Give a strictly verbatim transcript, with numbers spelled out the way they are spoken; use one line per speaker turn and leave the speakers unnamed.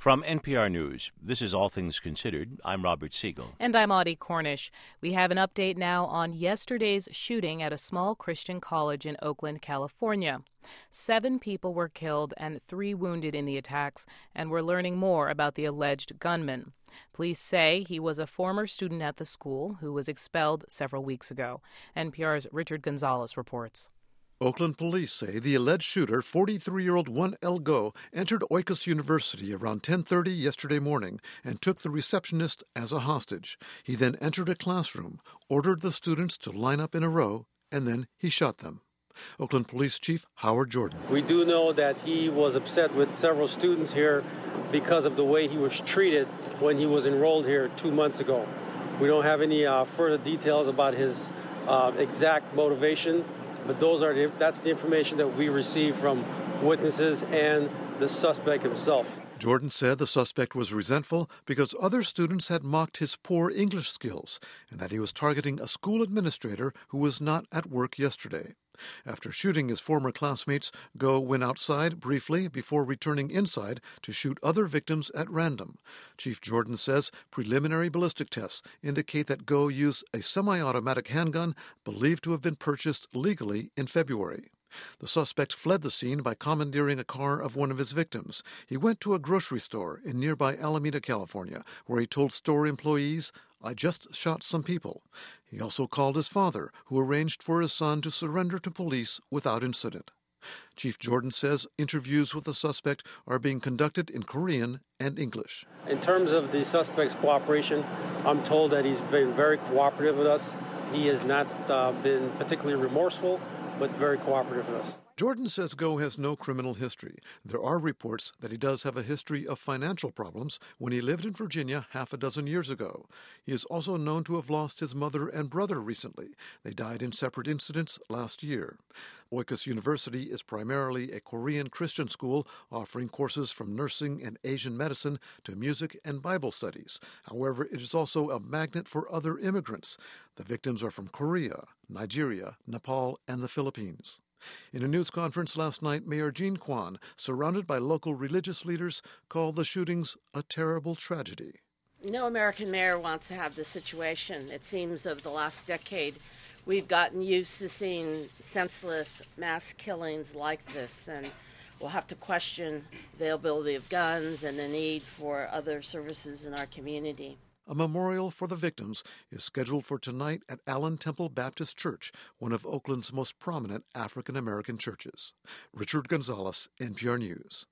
From N P R News, this is All Things Considered. I'm Robert Siegel.
And I'm Audie Cornish. We have an update now on yesterday's shooting at a small Christian college in Oakland, California. Seven people were killed and three wounded in the attacks, and we're learning more about the alleged gunman. Police say he was a former student at the school who was expelled several weeks ago. N P R's Richard Gonzalez reports.
Oakland police say the alleged shooter, forty-three-year-old One El Go, entered Oikos University around ten thirty yesterday morning and took the receptionist as a hostage. He then entered a classroom, ordered the students to line up in a row, and then he shot them. Oakland Police Chief Howard Jordan.
We do know that he was upset with several students here because of the way he was treated when he was enrolled here two months ago. We don't have any uh, further details about his uh, exact motivation. But those are the, that's the information that we received from witnesses and the suspect himself.
Jordan said the suspect was resentful because other students had mocked his poor English skills and that he was targeting a school administrator who was not at work yesterday. After shooting his former classmates, Go went outside briefly before returning inside to shoot other victims at random. Chief Jordan says preliminary ballistic tests indicate that Go used a semi-automatic handgun believed to have been purchased legally in February. The suspect fled the scene by commandeering a car of one of his victims. He went to a grocery store in nearby Alameda, California, where he told store employees, "I just shot some people." He also called his father, who arranged for his son to surrender to police without incident. Chief Jordan says interviews with the suspect are being conducted in Korean and English.
In terms of the suspect's cooperation, I'm told that he's been very cooperative with us. He has not uh, been particularly remorseful, but very cooperative with us.
Jordan says Go has no criminal history. There are reports that he does have a history of financial problems when he lived in Virginia half a dozen years ago. He is also known to have lost his mother and brother recently. They died in separate incidents last year. Oikos University is primarily a Korean Christian school offering courses from nursing and Asian medicine to music and Bible studies. However, it is also a magnet for other immigrants. The victims are from Korea, Nigeria, Nepal, and the Philippines. In a news conference last night, Mayor Jean Quan, surrounded by local religious leaders, called the shootings a terrible tragedy.
No American mayor wants to have this situation. It seems over the last decade, we've gotten used to seeing senseless mass killings like this, and we'll have to question availability of guns and the need for other services in our community.
A memorial for the victims is scheduled for tonight at Allen Temple Baptist Church, one of Oakland's most prominent African-American churches. Richard Gonzalez, N P R News.